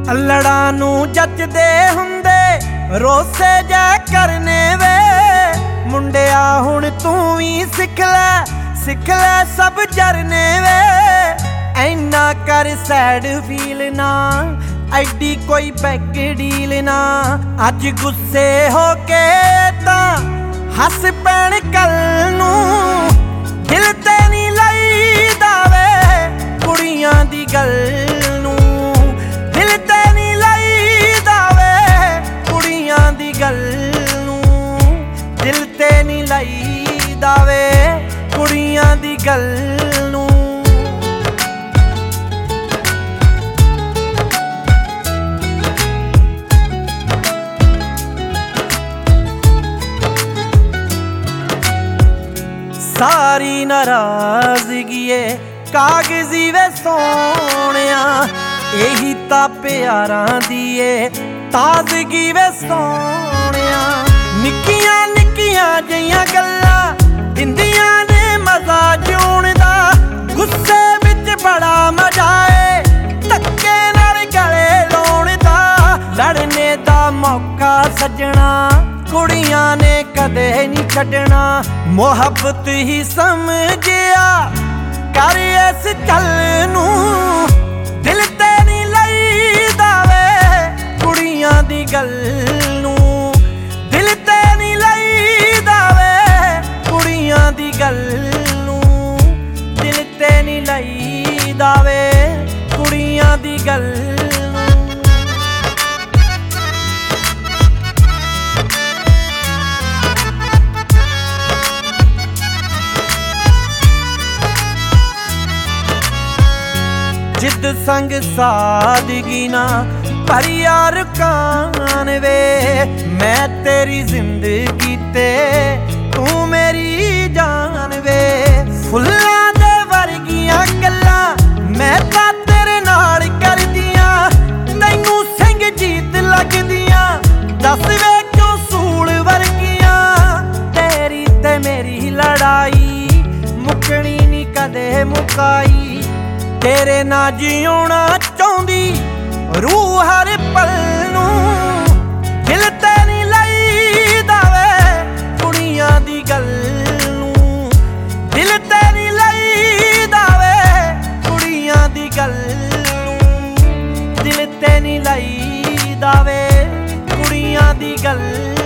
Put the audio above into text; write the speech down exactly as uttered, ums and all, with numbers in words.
ਅਲੜਾਂ ਨੂੰ ਜੱਜਦੇ ਹੁੰਦੇ ਰੋਸੇ ਜੈ ਕਰਨੇ ਵੇ। ਮੁੰਡਿਆ ਹੁਣ ਤੂੰ ਵੀ ਸਿੱਖ ਲੈ ਸਿੱਖ ਲੈ ਸਭ ਜਰਨੇ ਵੇ। ਐਨਾ ਕਰ ਸੈਡ ਫੀਲ ਨਾ ਐਡੀ ਕੋਈ ਬੈਕ ਡੀਲ ਨਾ। ਅੱਜ ਗੁੱਸੇ ਹੋ ਕੇ ਤਾਂ ਹੱਸ ਪੈਣ ਕੱਲ ਨੂੰ। ਦਿਲ ਤੇ ਨਹੀਂ ਲਈਦਾ ਵੇ ਕੁੜੀਆਂ ਦੀ ਗੱਲ ਨੂੰ। ਦਿਲ ਤੇ ਨਹੀਂ ਲਈਦਾ ਵੇ ਕੁੜੀਆਂ ਦੀ ਗੱਲ ਨੂੰ। ਦਿਲ ਤੇ ਨਹੀਂ ਲਈਦਾ ਵੇ ਕੁੜੀਆਂ ਦੀ ਗੱਲ ਨੂੰ। ਸਾਰੀ ਨਾਰਾਜ਼ਗੀ ਏ ਕਾਗਜ਼ੀ ਵੇ ਸੋਹਣਿਆ। ਇਹੀ ਤਾਂ ਪਿਆਰਾਂ ਦੀ ਏ ਤਾਜ਼ਗੀ ਵੇ ਸੋਹਣਿਆ। ਨਿੱਕੀਆਂ ਨਿੱਕੀਆਂ ਜਿਹੀਆਂ ਗੱਲਾਂ ਦਿੰਦੀਆਂ ਨੇ ਮਜ਼ਾ ਜਿਉਣ ਦਾ। ਗੁੱਸੇ ਵਿੱਚ ਬੜਾ ਮਜ਼ਾ ਏ ਧੱਕੇ ਨਾਲ ਗਲੇ ਲਾਉਣ ਦਾ। ਲੜਨੇ ਦਾ ਮੌਕਾ ਸੱਜਣਾ ਕੁੜੀਆਂ ਨੇ ਕਦੇ ਨਹੀਂ ਛੱਡਣਾ। ਮੁਹੱਬਤ ਹੀ ਸਮਝਿਆ ਕਰ ਇਸ ਚੱਲ ਨੂੰ। ਦਿਲ ਤੇ ਨਹੀਂ ਲਈਦਾ ਵੇ ਕੁੜੀਆਂ ਦੀ ਗੱਲ ਨੂੰ। ਦਿਲ ਤੇ ਨਹੀਂ ਲਈਦਾ ਵੇ ਕੁੜੀਆਂ ਦੀ ਗੱਲ ਨੂੰ। ਦਿਲ ਤੇ ਨਹੀਂ ਲਈਦਾ ਵੇ ਕੁੜੀਆਂ ਦੀ ਗੱਲ ਨੂੰ। ਜਿੱਦ ਸੰਗ ਸਾਦਗੀ ਨਾ ਪਰ ਯਾਰ ਕਾਨ ਵੇ। ਮੈਂ ਤੇਰੀ ਜ਼ਿੰਦਗੀ ਤੇ ਤੂੰ ਮੇਰੀ ਜਾਨ ਵੇ। ਫੁੱਲਾਂ ਦੇ ਵਰਗੀਆਂ ਗੱਲਾਂ ਮੈਂ ਤਾਂ ਤੇਰੇ ਨਾਲ ਕਰਦੀਆਂ। ਤੈਨੂੰ ਸਿੰਘ ਜੀਤ ਲੱਗਦੀਆਂ ਦੱਸ ਵੇ ਕਿਉਂ ਸੂਲ ਵਰਗੀਆਂ। ਤੇਰੀ ਤੇ ਮੇਰੀ ਲੜਾਈ ਮੁੱਕਣੀ ਨੀ ਕਦੇ ਮੁਕਾਈ। ਤੇਰੇ ਨਾਲ ਜਿਉਣਾ ਚਾਹੁੰਦੀ ਰੂਹ ਹਰ ਪਲ ਨੂੰ। ਦਿਲ ਤੇ ਨਹੀਂ ਲਈਦਾ ਵੇ ਕੁੜੀਆਂ ਦੀ ਗੱਲ ਨੂੰ। ਦਿਲ ਤੇ ਨਹੀਂ ਲਈਦਾ ਵੇ ਕੁੜੀਆਂ ਦੀ ਗੱਲ ਨੂੰ। ਦਿਲ ਤੇ ਨਹੀਂ ਲਈਦਾ ਵੇ ਕੁੜੀਆਂ ਦੀ ਗੱਲ